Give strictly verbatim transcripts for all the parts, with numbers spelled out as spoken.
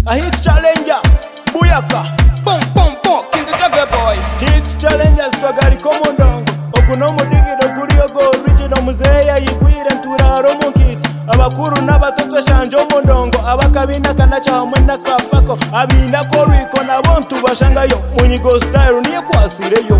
A hit challenger, Buyaka. Boom, boom, boom, King Jave boy. Hit challengers twagari komondongo. Okuno mudigiro kuriogo original muzeya yigwire nturaro munkit. Abakuru n'abatoto shanje omondongo. Abakabina kanacha hamwe nakafako. Abina korwiko nabontu bashangayo. Munyigo style niye kwasireyo.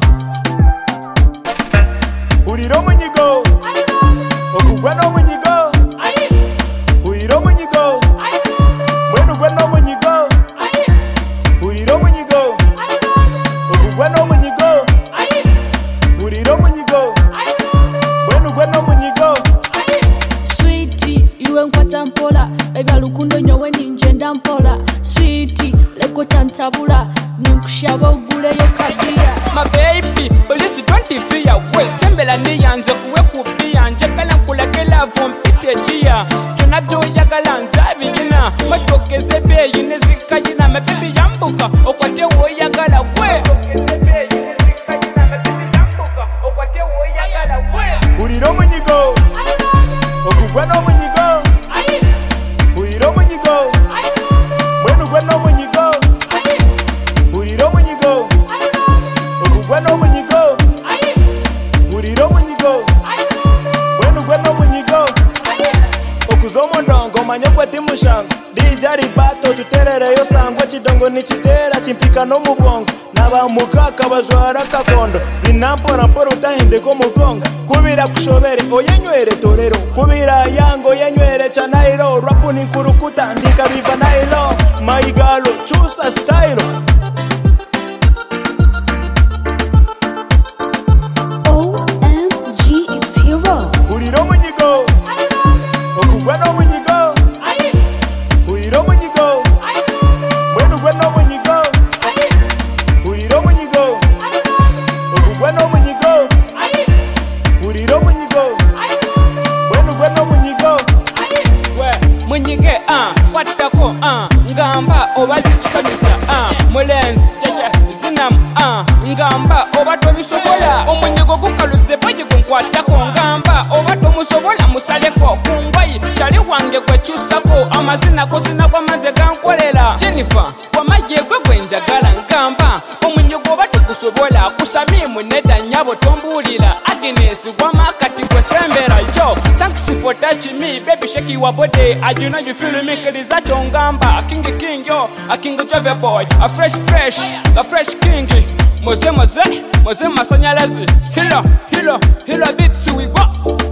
Uriro munyigo. Okugwa no munyigo. Uriro munyigo. Mwenu gwa no munyigo. Uriro munyigo. Okugwa no munyigo. Uriro munyigo. Mwenu gwa no munyigo. Sweetie, iwe nkwata mpola. Ebya lukundo nyowe ninjenda mpola. Sweetie, leko tantabula. Ninkushaba oguleyo kabia. My baby, police twenty fear. We sembela niyanze kuwe kubia. Njagala nkulagela vompite dia. Tunabyo yagala nzabiyina. Matokeze beyi nezikayina. My baby yambuka okwate wo yagala we. Uriro munyigo. Okugwa no munyigo. Uriro munyigo. Mwenu gwa no munyigo. Uriro munyigo. Okugwa no munyigo. Uriro munyigo. Mwenu gwa no munyigo. Okuzomo ndongo manyokwe timushango. Dijari bato tuterereyo sangwa chidongo nichitera chimpika no mubongo. Naba mukaka bajwara kakondo. Zinampora mpora utahinde ko mukonga. Kubira kushobere oyenywere torero. Kubira yango yenywere chanairo. Rapu ni kurukuta ndika biva nailo. Maigalo chusa style. O M G, it's hero. Uriro munyigo. Okugwa no munyigo. Uriro munyigo. Mwenu gwa no munyigo. Uriro munyigo. Okugwa no munyigo. Uriro munyigo. Mwenu gwa no munyigo. We, munyige ah, watako ah, ngamba obali kusabisa ah, mulenzi jeje zinam ah, ngamba obato bisobola omunyigo gukalubye baje kunkwatako ngamba obato musobola musaleko kungwayi chali wange kwekyusako amazina kozina kwa maze gankolera Jennifer kwa majegwe gwenjagala ngamba omunyigo obato kusobola kusamimu neda nyabo tombulira Agnes kwa makati kwesembera yo thanks for touching me baby shake your body I do know you feel me kiliza chongamba a king king yo a king Jave boy a fresh fresh a fresh king moze moze moze masanyalazi hilo hilo hilo beats we go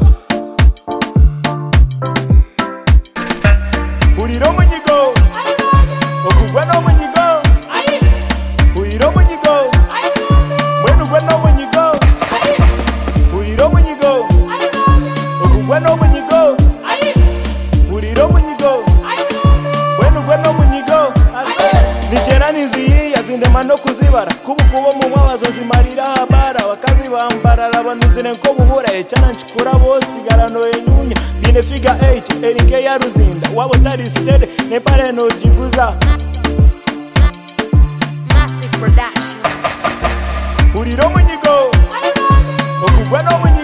Uriro munyigo. Okugwa no munyigo. Uriro munyigo. Mwenu gwa no munyigo. Uriro munyigo. Okugwa no munyigo. Uriro munyigo. Mwenu gwa no munyigo. Nichera niziyi yazindema no kuzibara. Kubu kubo mu mwabazo zimarira habara. Wakazi bambarara banuzire nko bubura. Echana nchikura bo sigarano enyunya. Bine figure eight, erike ya ruzinda. Wabo tari steady, nepare no jiguza. Massive production. Uriro munyigo. Okugwa no munyigo.